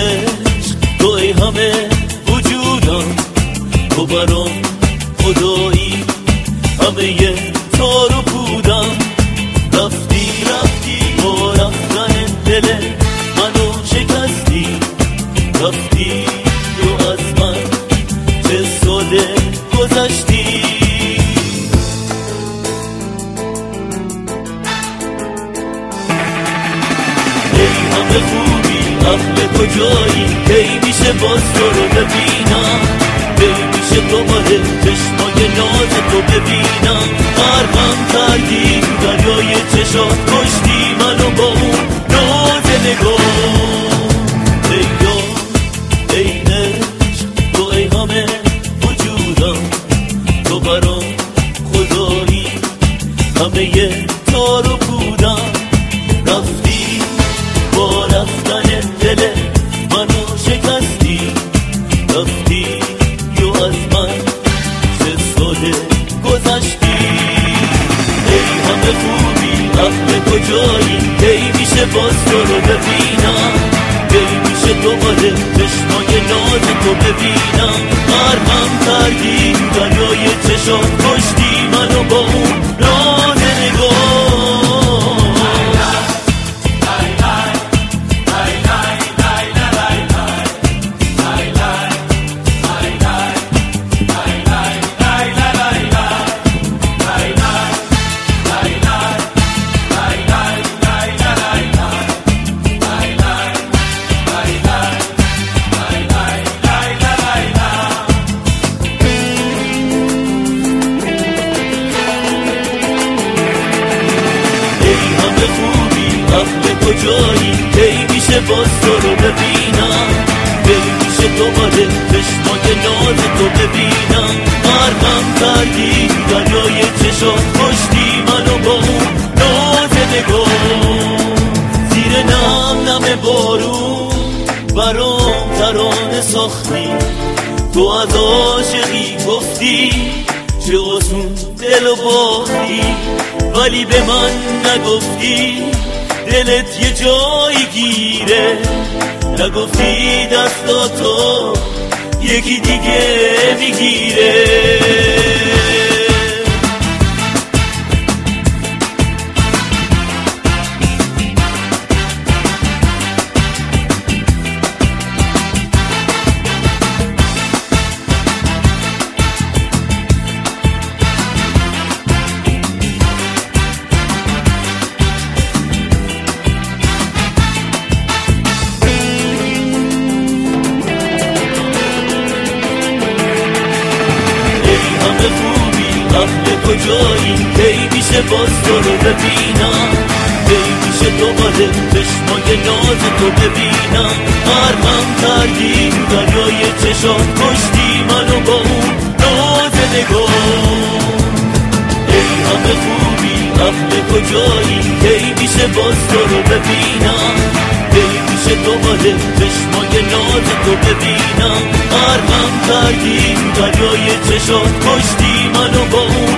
عشق تو ای همه وجودم، تو برام خدایی همه تار و پودم. رفتی با رفتن دل منو شکستی، رفتی و از من چه ساده گذشتی. ای همه خوبی اهل کجایی، کی میشه باز تو رو ببینم، کی میشه دوباره چشمای ناز تو ببینم. غرقم کردی دریای چشات، کشتی منو با اون ناز نگاه. ای یار ای عشق تو ای همه وجودم، تو برام خدایی همه تار و پودم. رفتی با رفتن دل منو شکستی، رفتی و از من چه ساده گذشتی. ای همه خوبی اهل کجایی، کی میشه باز تو رو ببینم، کی میشه دوباره چشمای ناز تو ببینم. غرقم کردی دریای چشات، کشتی منو با اون ناز نگاه. کجایی کی میشه باز تو رو ببینم، کی میشه دوباره چشمای ناز تو ببینم. غرقم کردی دریای چشات، کشتی منو با اون ناز نگاه. زیر نم بارون برام ترانه ساختی، تو از عاشقی گفتی چه آسون دلو باختی، ولی به من نگفتی دلت یه جایی گیره، نگفتی دستاتو یکی دیگه میگیره. اهل کجایی کی میشه باز تو رو ببینم، کی میشه دوباره چشمای ناز تو ببینم. غرقم کردی دریای چشات، کشتی منو با اون ناز نگاه. ای همه خوبی اهل کجایی کی میشه باز تو رو ببینم، کی میشه دوباره چشمای ناز تو ببینم. غرقم کردی دریای چشات، کشتی منو با اون